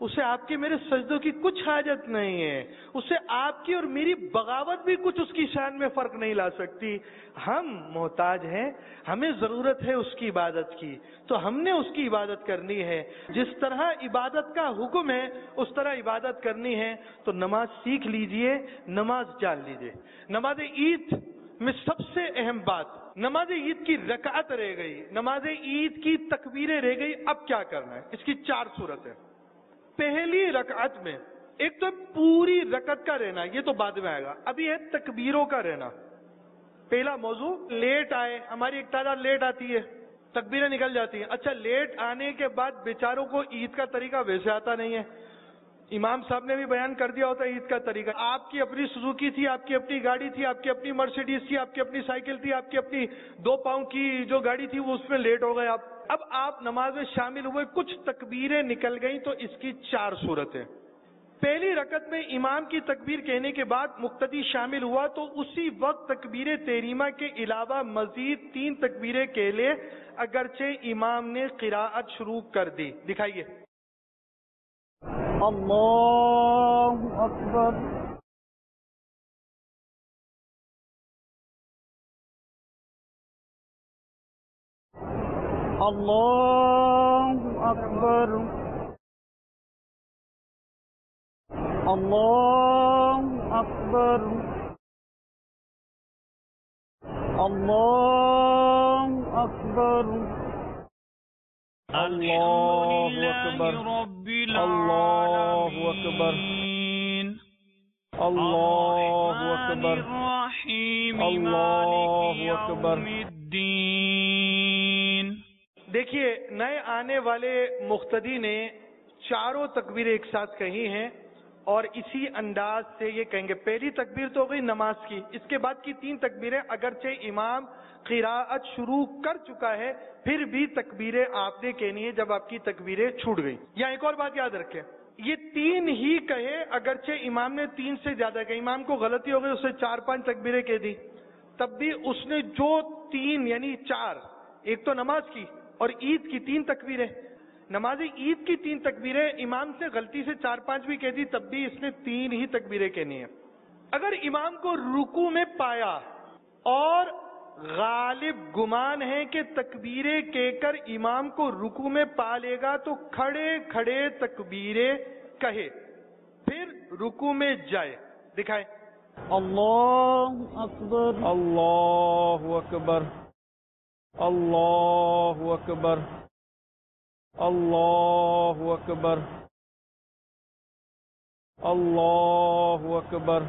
B: اسے آپ کے میرے سجدوں کی کچھ حاجت نہیں ہے، اسے آپ کی اور میری بغاوت بھی کچھ اس کی شان میں فرق نہیں لا سکتی. ہم محتاج ہیں، ہمیں ضرورت ہے اس کی عبادت کی، تو ہم نے اس کی عبادت کرنی ہے. جس طرح عبادت کا حکم ہے اس طرح عبادت کرنی ہے. تو نماز سیکھ لیجئے، نماز جان لیجئے. نماز عید میں سب سے اہم بات، نماز عید کی رکعت رہ گئی، نماز عید کی تکبیریں رہ گئی. اب کیا کرنا ہے؟ اس کی چار صورتیں. پہلی رکعت میں ایک تو پوری رکعت کا رہنا، یہ تو بعد میں آئے گا، ابھی ہے تکبیروں کا رہنا. پہلا موضوع، لیٹ آئے، ہماری ایک تعداد لیٹ آتی ہے، تکبیریں نکل جاتی ہیں. اچھا، لیٹ آنے کے بعد بیچاروں کو عید کا طریقہ ویسے آتا نہیں ہے. امام صاحب نے بھی بیان کر دیا ہوتا ہے عید کا طریقہ. آپ کی اپنی سزوکی تھی، آپ کی اپنی گاڑی تھی، آپ کی اپنی مرسیڈیز تھی، آپ کی اپنی سائیکل تھی، آپ کی اپنی دو پاؤں کی جو گاڑی تھی وہ اس میں لیٹ ہو گئے آپ. اب آپ نماز میں شامل ہوئے، کچھ تکبیریں نکل گئیں، تو اس کی چار صورتیں. پہلی رکعت میں امام کی تکبیر کہنے کے بعد مقتدی شامل ہوا تو اسی وقت تکبیر تحریمہ کے علاوہ مزید تین تکبیریں کہہ لے، اگرچہ امام نے قراءت شروع کر دی. دکھائیے.
A: اللہ اکبر، اللہ اکبر، اللہ اکبر، اللہ اکبر، اللہ اکبر، اللہ اکبر، اللہ اکبر، اللہ اکبر.
B: دیکھیے، نئے آنے والے مقتدی نے چاروں تکبیریں ایک ساتھ کہی ہیں اور اسی انداز سے یہ کہیں گے. پہلی تکبیر تو ہو گئی نماز کی، اس کے بعد کی تین تکبیریں اگرچہ امام قراءت شروع کر چکا ہے پھر بھی تکبیریں آپ نے کہنی ہے جب آپ کی تکبیریں چھوٹ گئی. یا ایک اور بات یاد رکھیں، یہ تین ہی کہے اگرچہ امام نے تین سے زیادہ کہے. امام کو غلطی ہو گئی، اسے چار پانچ تکبیریں کہہ دی، تب بھی اس نے جو تین یعنی چار، ایک تو نماز کی اور عید کی تین تکبیریں، نماز عید کی تین تکبیریں، امام سے غلطی سے چار پانچ بھی کہہ دی تب بھی اس نے تین ہی تکبیریں کہنی ہیں. اگر امام کو رکوع میں پایا اور غالب گمان ہے کہ تکبیریں کہہ کر امام کو رکوع میں پا لے گا تو کھڑے کھڑے تکبیریں کہے، پھر رکوع میں جائے. دکھائے.
A: اللہ اکبر، اللہ اکبر، اللہ اکبر، اللہ اکبر، اللہ اکبر،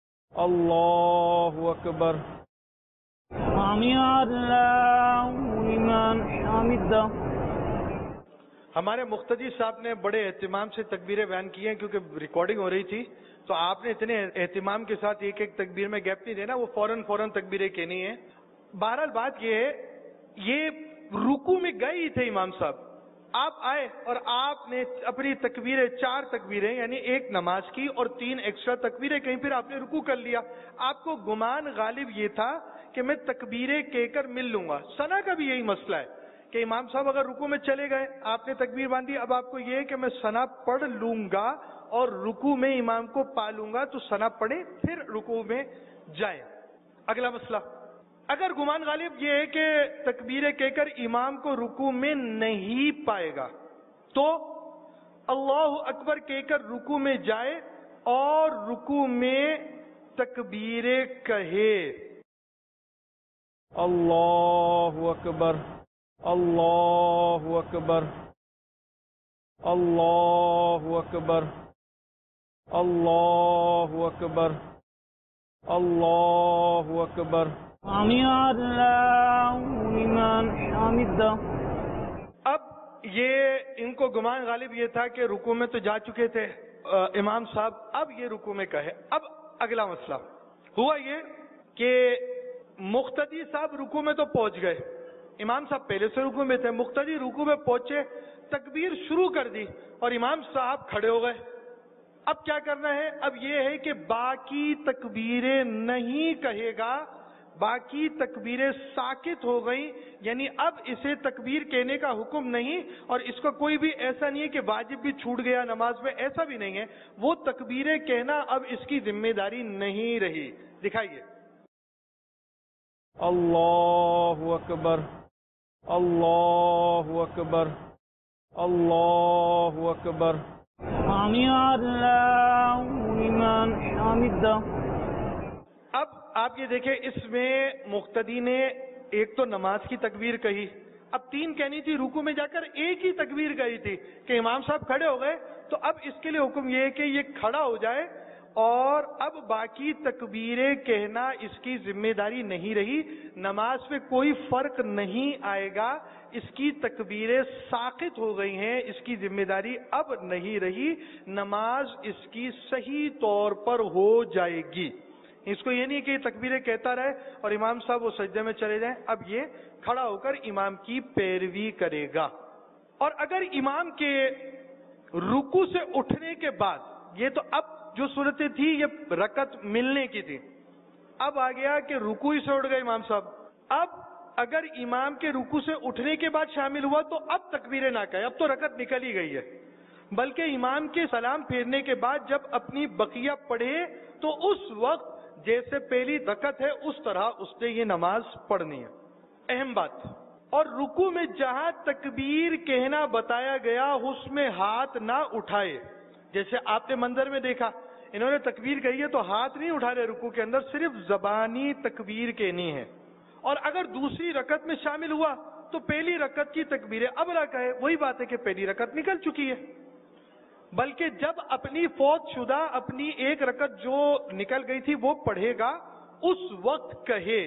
A: اللہ اکبر. سمع اللہ لمن حمدہ.
B: ہمارے مقتدی صاحب نے بڑے اہتمام سے تکبیریں بیان کی ہیں کیونکہ ریکارڈنگ ہو رہی تھی، تو آپ نے اتنے اہتمام کے ساتھ ایک ایک تکبیر میں گیپ نہیں دینا، وہ فوراً فوراً تکبیریں کہنی ہیں. بہرحال بات یہ ہے، یہ رکوع میں گئے ہی تھے امام صاحب، آپ آئے اور آپ نے اپنی تکبیریں، چار تکبیریں یعنی ایک نماز کی اور تین ایکسٹرا تکبیریں کہیں، پھر آپ نے رکوع کر لیا. آپ کو گمان غالب یہ تھا کہ میں تکبیریں کہہ کر مل لوں گا. ثنا کا بھی یہی مسئلہ ہے کہ امام صاحب اگر رکوع میں چلے گئے، آپ نے تکبیر باندھی، اب آپ کو یہ ہے کہ میں ثنا پڑھ لوں گا اور رکوع میں امام کو پا لوں گا، تو ثنا پڑھیں پھر رکوع میں جائیں. اگلا مسئلہ، اگر گمان غالب یہ ہے کہ تکبیریں کہہ کر امام کو رکوع میں نہیں پائے گا تو اللہ اکبر کہہ کر رکوع میں جائے اور رکوع میں تکبیریں کہے.
A: اللہ اکبر، اللہ اکبر، اللہ اکبر، اللہ اکبر، اللہ اکبر. سمع اللہ لمن حمدہ.
B: اب یہ ان کو گمان غالب یہ تھا کہ رکوع میں تو جا چکے تھے امام صاحب، اب یہ رکوع میں کہے. اب اگلا مسئلہ ہوا یہ کہ مقتدی صاحب رکوع میں تو پہنچ گئے، امام صاحب پہلے سے رکوع میں تھے، مقتدی رکوع میں پہنچے، تکبیر شروع کر دی اور امام صاحب کھڑے ہو گئے. اب کیا کرنا ہے؟ اب یہ ہے کہ باقی تکبیریں نہیں کہے گا باقی تکبیریں ساکت ہو گئیں، یعنی اب اسے تکبیر کہنے کا حکم نہیں، اور اس کا کوئی بھی ایسا نہیں ہے کہ واجب بھی چھوٹ گیا نماز میں، ایسا بھی نہیں ہے، وہ تکبیریں کہنا اب اس کی ذمہ داری نہیں رہی. دکھائیے.
A: اللہ اکبر، اللہ اکبر، اللہ اکبر. سمع اللہ لمن حمدہ.
B: اب آپ یہ دیکھیں، اس میں مقتدی نے ایک تو نماز کی تکبیر کہی، اب تین کہنی تھی، رکوع میں جا کر ایک ہی تکبیر کہی تھی کہ امام صاحب کھڑے ہو گئے، تو اب اس کے لیے حکم یہ ہے کہ یہ کھڑا ہو جائے، اور اب باقی تکبیریں کہنا اس کی ذمہ داری نہیں رہی، نماز میں کوئی فرق نہیں آئے گا، اس کی تکبیریں ساقط ہو گئی ہیں، اس کی ذمہ داری اب نہیں رہی، نماز اس کی صحیح طور پر ہو جائے گی. اس کو یہ نہیں کہ یہ تکبیریں کہتا رہے اور امام صاحب وہ سجدے میں چلے جائیں، اب یہ کھڑا ہو کر امام کی پیروی کرے گا. اور اگر امام کے رکوع سے اٹھنے کے بعد، یہ تو اب جو صورتیں تھی یہ رکعت ملنے کی تھی، اب آ گیا کہ رکوع سے اٹھ گئے امام صاحب، اب اگر امام کے رکوع سے اٹھنے کے بعد شامل ہوا تو اب تکبیریں نہ کہے، اب تو رکعت نکل ہی گئی ہے، بلکہ امام کے سلام پھیرنے کے بعد جب اپنی بقیہ پڑھے تو اس وقت جیسے پہلی رکعت ہے اس طرح اس نے یہ نماز پڑھنی ہے. اہم بات، اور رکوع میں جہاں تکبیر کہنا بتایا گیا اس میں ہاتھ نہ اٹھائے. جیسے آپ نے منظر میں دیکھا، انہوں نے تکبیر کہی ہے تو ہاتھ نہیں اٹھا رہے رکوع کے اندر، صرف زبانی تکبیر کہنی ہے. اور اگر دوسری رکعت میں شامل ہوا تو پہلی رکعت کی تکبیر اب نہ کہے، وہی بات ہے کہ پہلی رکعت نکل چکی ہے، بلکہ جب اپنی فوت شدہ اپنی ایک رکعت جو نکل گئی تھی وہ پڑھے گا اس وقت کہے.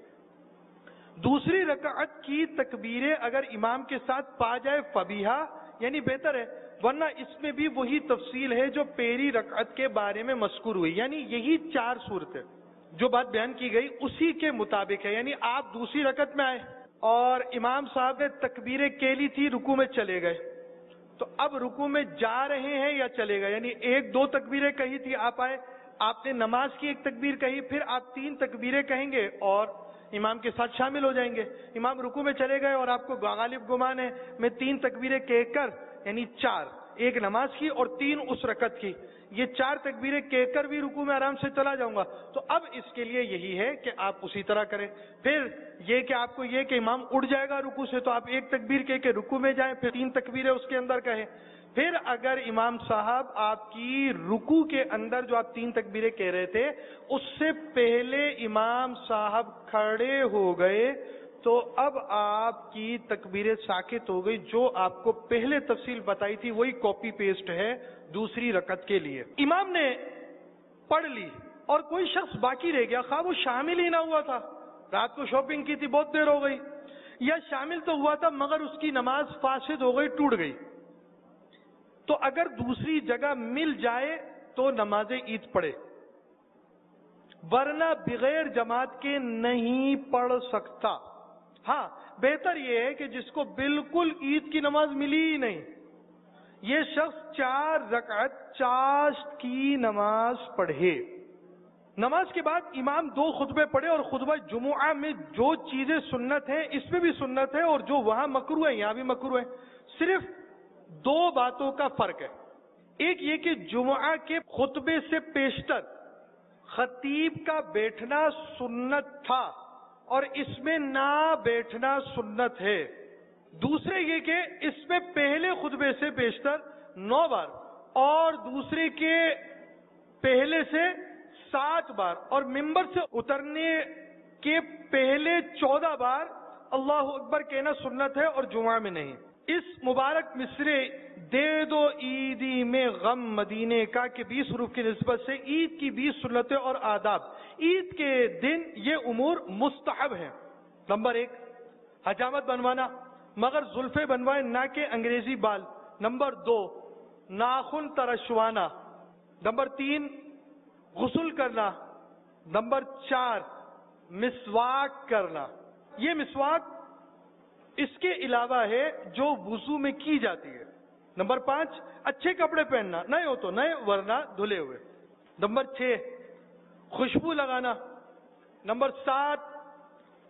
B: دوسری رکعت کی تکبیریں اگر امام کے ساتھ پا جائے فبیہا، یعنی بہتر ہے، ورنہ اس میں بھی وہی تفصیل ہے جو پہلی رکعت کے بارے میں مذکور ہوئی، یعنی یہی چار صورتیں جو بات بیان کی گئی اسی کے مطابق ہے. یعنی آپ دوسری رکعت میں آئے اور امام صاحب نے تکبیریں کہلی تھی، رکوع میں چلے گئے، تو اب رکوع میں جا رہے ہیں یا چلے گئے، یعنی ایک دو تکبیریں کہی تھی، آپ آئے، آپ نے نماز کی ایک تکبیر کہی، پھر آپ تین تکبیریں کہیں گے اور امام کے ساتھ شامل ہو جائیں گے. امام رکوع میں چلے گئے اور آپ کو غالب گمان ہے میں تین تکبیریں کہہ کر، یعنی چار، ایک نماز کی اور تین اس رکعت کی، یہ چار تکبیریں کہہ کر بھی رکوع میں آرام سے چلا جاؤں گا، تو اب اس کے لیے یہی ہے کہ آپ اسی طرح کریں. پھر یہ کہ آپ کو یہ کہ امام اٹھ جائے گا رکوع سے تو آپ ایک تکبیر کہہ کے رکوع میں جائیں، پھر تین تکبیریں اس کے اندر کہیں. پھر اگر امام صاحب آپ کی رکوع کے اندر جو آپ تین تکبیریں کہہ رہے تھے اس سے پہلے امام صاحب کھڑے ہو گئے تو اب آپ کی تکبیریں ساکت ہو گئی، جو آپ کو پہلے تفصیل بتائی تھی وہی کاپی پیسٹ ہے دوسری رکعت کے لیے. امام نے پڑھ لی اور کوئی شخص باقی رہ گیا، خواہ وہ شامل ہی نہ ہوا تھا، رات کو شاپنگ کی تھی بہت دیر ہو گئی، یا شامل تو ہوا تھا مگر اس کی نماز فاسد ہو گئی، ٹوٹ گئی، تو اگر دوسری جگہ مل جائے تو نماز عید پڑھے، ورنہ بغیر جماعت کے نہیں پڑھ سکتا. ہاں بہتر یہ ہے کہ جس کو بالکل عید کی نماز ملی ہی نہیں، یہ شخص چار رکعت چاشت کی نماز پڑھے. نماز کے بعد امام دو خطبے پڑھے، اور خطبہ جمعہ میں جو چیزیں سنت ہیں اس میں بھی سنت ہے، اور جو وہاں مکروہ ہے یہاں بھی مکروہ ہے. صرف دو باتوں کا فرق ہے. ایک یہ کہ جمعہ کے خطبے سے پیشتر خطیب کا بیٹھنا سنت تھا اور اس میں نہ بیٹھنا سنت ہے. دوسرے یہ کہ اس میں پہلے خطبے سے بیشتر نو بار اور دوسرے کے پہلے سے سات بار اور ممبر سے اترنے کے پہلے چودہ بار اللہ اکبر کہنا سنت ہے اور جمعہ میں نہیں. اس مبارک مصرے دے دو عیدی میں غم مدینے کا کے بیس حروف کی نسبت سے عید کی بیس سنتیں اور آداب. عید کے دن یہ امور مستحب ہیں. نمبر ایک، حجامت بنوانا، مگر زلفیں بنوائے نہ کہ انگریزی بال. نمبر دو، ناخن ترشوانا. نمبر تین، غسل کرنا. نمبر چار، مسواک کرنا. یہ مسواک اس کے علاوہ ہے جو وضو میں کی جاتی ہے. نمبر پانچ، اچھے کپڑے پہننا، نئے ہو تو نئے ورنہ دھلے ہوئے. نمبر چھ، خوشبو لگانا. نمبر سات،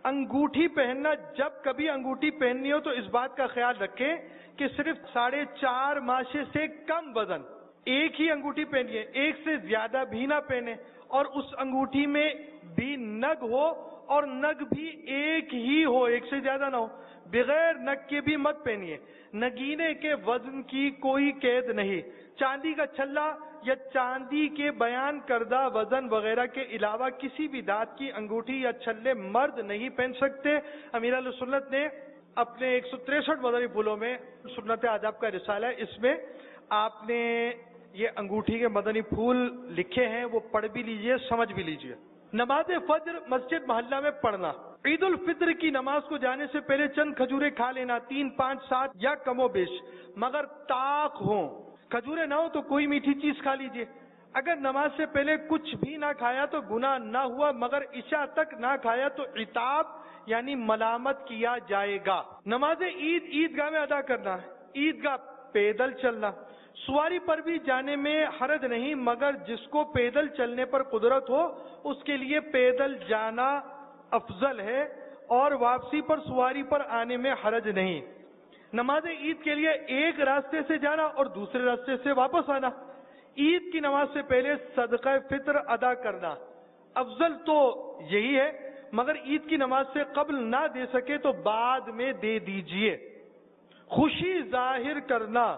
B: انگوٹھی پہننا، جب کبھی انگوٹھی پہننی ہو تو اس بات کا خیال رکھیں کہ صرف ساڑھے چار ماشے سے کم وزن ایک ہی انگوٹھی پہنیے، ایک سے زیادہ بھی نہ پہنے، اور اس انگوٹھی میں بھی نگ ہو اور نگ بھی ایک ہی ہو، ایک سے زیادہ نہ ہو، بغیر نگ کے بھی مت پہنیے۔ نگینے کے وزن کی کوئی قید نہیں، چاندی کا چھلا یا چاندی کے بیان کردہ وزن وغیرہ کے علاوہ کسی بھی دھات کی انگوٹھی یا چھلے مرد نہیں پہن سکتے۔ امیر اہل سنت نے اپنے ایک سو تریسٹھ مدنی پھولوں میں سنت آداب کا رسالہ ہے، اس میں آپ نے یہ انگوٹھی کے مدنی پھول لکھے ہیں، وہ پڑھ بھی لیجئے، سمجھ بھی لیجئے۔ نماز فجر مسجد محلہ میں پڑھنا، عید الفطر کی نماز کو جانے سے پہلے چند کھجوریں کھا لینا، تین پانچ سات یا کم و بیش، مگر طاق ہوں۔ کھجوریں نہ ہو تو کوئی میٹھی چیز کھا لیجئے۔ اگر نماز سے پہلے کچھ بھی نہ کھایا تو گناہ نہ ہوا، مگر عشاء تک نہ کھایا تو عتاب یعنی ملامت کیا جائے گا۔ نماز عید عیدگاہ میں ادا کرنا، عیدگاہ پیدل چلنا، سواری پر بھی جانے میں حرج نہیں، مگر جس کو پیدل چلنے پر قدرت ہو اس کے لیے پیدل جانا افضل ہے، اور واپسی پر سواری پر آنے میں حرج نہیں۔ نماز عید کے لیے ایک راستے سے جانا اور دوسرے راستے سے واپس آنا۔ عید کی نماز سے پہلے صدقہ فطر ادا کرنا، افضل تو یہی ہے، مگر عید کی نماز سے قبل نہ دے سکے تو بعد میں دے دیجئے۔ خوشی ظاہر کرنا،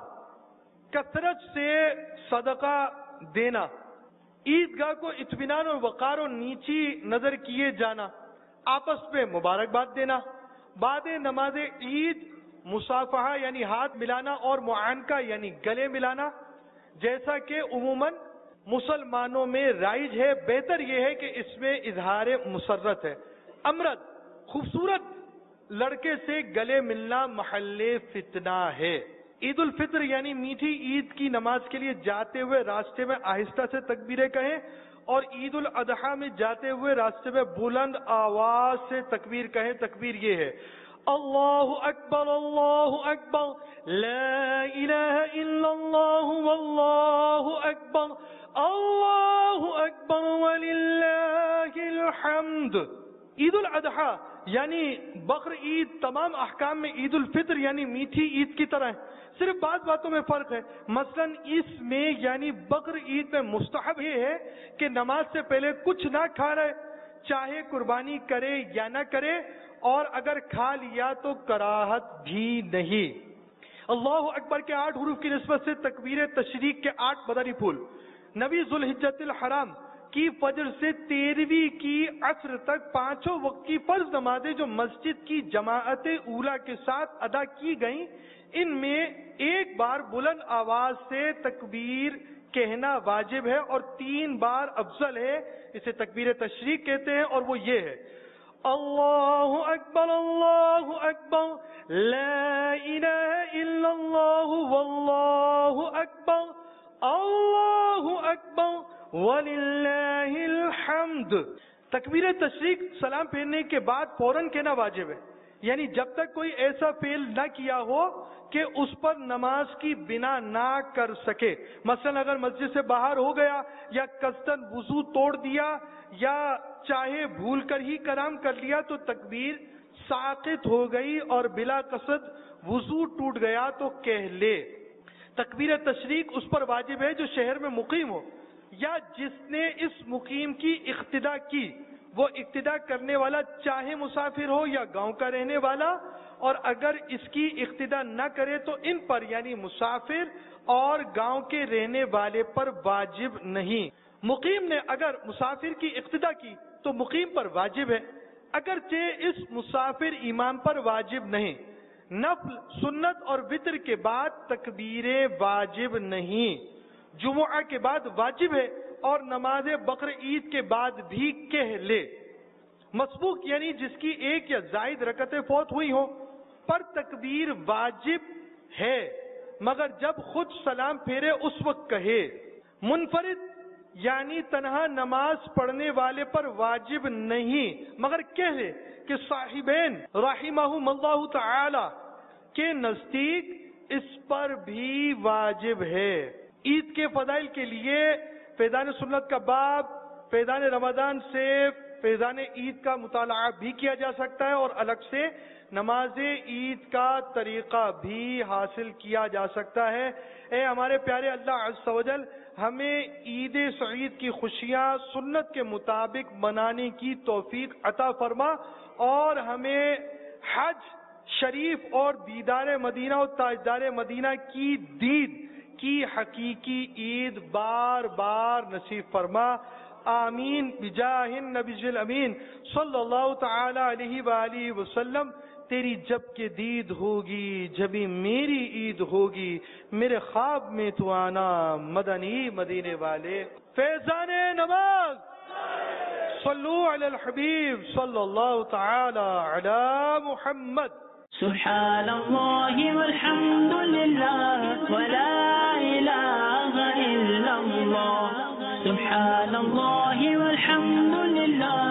B: کثرت سے صدقہ دینا، عیدگاہ کو اطمینان اور وقار و نیچی نظر کیے جانا، آپس میں مبارکباد دینا، بعد نماز عید مصافحہ یعنی ہاتھ ملانا اور معانقہ یعنی گلے ملانا، جیسا کہ عموماً مسلمانوں میں رائج ہے، بہتر یہ ہے کہ اس میں اظہار مسرت ہے۔ امرد، خوبصورت لڑکے سے گلے ملنا محل فتنہ ہے۔ عید الفطر یعنی میٹھی عید کی نماز کے لیے جاتے ہوئے راستے میں آہستہ سے تکبیریں کہیں، اور عید الاضحیٰ میں جاتے ہوئے راستے میں بلند آواز سے تکبیر کہیں۔ تکبیر یہ ہے: اللہ اکبر اللہ اکبر لا الہ الا اللہ واللہ اکبر اللہ اکبر وللہ الحمد۔ عید الاضحیٰ یعنی بقر عید تمام احکام میں عید الفطر یعنی میٹھی عید کی طرح ہے، صرف بعض باتوں میں فرق ہے۔ مثلا اس میں یعنی بقر عید میں مستحب یہ ہے کہ نماز سے پہلے کچھ نہ کھا رہے، چاہے قربانی کرے یا نہ کرے، اور اگر کھا لیا تو کراہت بھی نہیں۔ اللہ اکبر کے آٹھ حروف کی نسبت سے تکبیر تشریق کے آٹھ مدنی پھول۔ نبی ذوالحجۃ الحرام کی فجر سے تیرہویں کی عصر تک پانچوں وقت کی فرض نمازیں جو مسجد کی جماعت اولیٰ کے ساتھ ادا کی گئیں، ان میں ایک بار بلند آواز سے تکبیر کہنا واجب ہے اور تین بار افضل ہے، اسے تکبیر تشریق کہتے ہیں، اور وہ یہ ہے: اللہ اکبر اللہ اکبر لا الہ الا اللہ واللہ اکبر اللہ اکبر وللہ الحمد۔ تکبیر تشریق سلام پھیرنے کے بعد فوراً کہنا واجب ہے، یعنی جب تک کوئی ایسا فعل نہ کیا ہو کہ اس پر نماز کی بنا نہ کر سکے۔ مثلا اگر مسجد سے باہر ہو گیا یا قصداً وضو توڑ دیا یا چاہے بھول کر ہی کلام کر لیا تو تکبیر ساقط ہو گئی اور بلا قصد وضو ٹوٹ گیا تو کہہ لے۔ تکبیر تشریق اس پر واجب ہے جو شہر میں مقیم ہو یا جس نے اس مقیم کی اقتدا کی، وہ اقتدا کرنے والا چاہے مسافر ہو یا گاؤں کا رہنے والا، اور اگر اس کی اقتدا نہ کرے تو ان پر یعنی مسافر اور گاؤں کے رہنے والے پر واجب نہیں۔ مقیم نے اگر مسافر کی اقتدا کی تو مقیم پر واجب ہے، اگرچہ اس مسافر امام پر واجب نہیں۔ نفل، سنت اور وتر کے بعد تکبیریں واجب نہیں، جمعہ کے بعد واجب ہے اور نماز بقر عید کے بعد بھی کہہ لے۔ مسبوق یعنی جس کی ایک یا زائد رکعتیں فوت ہوئی ہوں پر تکبیر واجب ہے، مگر جب خود سلام پھیرے اس وقت کہے۔ منفرد یعنی تنہا نماز پڑھنے والے پر واجب نہیں، مگر کہے کہ صاحبین رحمہم اللہ تعالی کے نزدیک اس پر بھی واجب ہے۔ عید کے فضائل کے لیے فیضان سنت کا باب فیضان رمضان سے فیضان عید کا مطالعہ بھی کیا جا سکتا ہے اور الگ سے نماز عید کا طریقہ بھی حاصل کیا جا سکتا ہے۔ اے ہمارے پیارے اللہ عز و جل ہمیں عید سعید کی خوشیاں سنت کے مطابق منانے کی توفیق عطا فرما، اور ہمیں حج شریف اور دیدار مدینہ اور تاجدار مدینہ کی دید کی حقیقی عید بار بار نصیب فرما، آمین بجاہ النبی الامین صلی اللہ تعالی علیہ وآلہ وسلم۔ تیری جب کہ دید ہوگی جبھی میری عید ہوگی، میرے خواب میں تو آنا مدنی مدینے والے۔ فیضان نماز صلو علی الحبیب صلی اللہ تعالی علی محمد۔
D: سبحان اللہ والحمد للہ ولا الہ الا اللہ، سبحان اللہ والحمد للہ